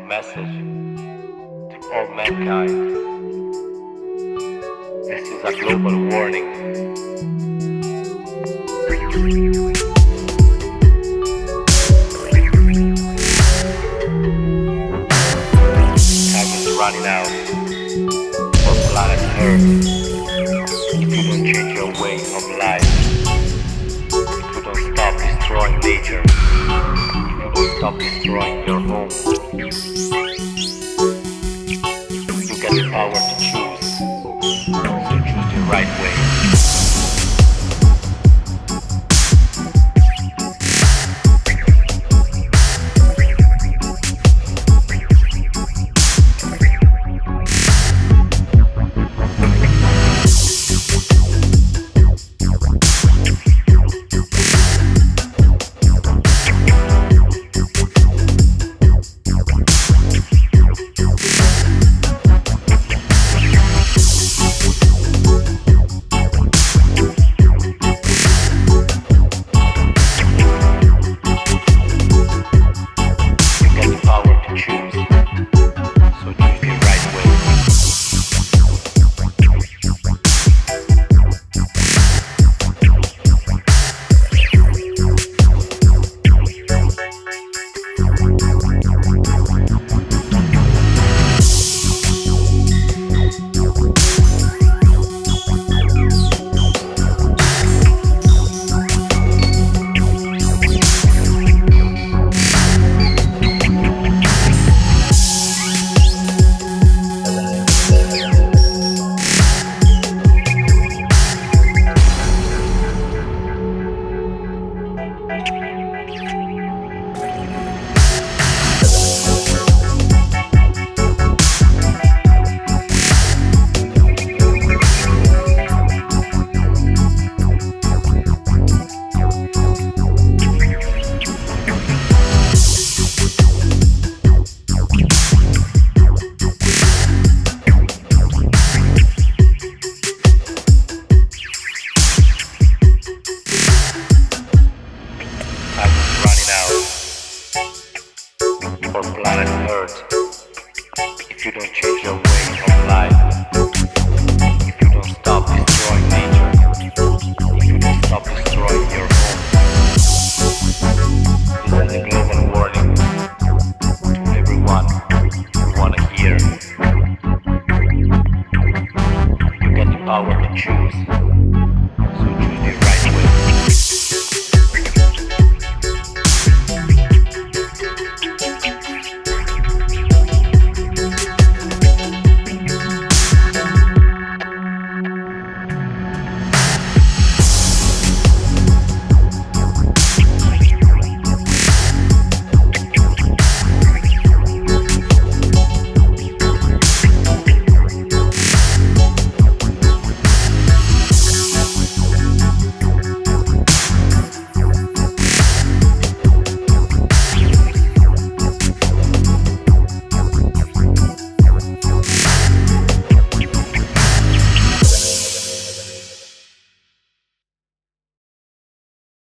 message to all mankind. This is a global warning. Time is running out for planet Earth. If you don't change your way of life, if you don't stop destroying nature, if you don't stop destroying your home, you get the power to choose. So choose the right way.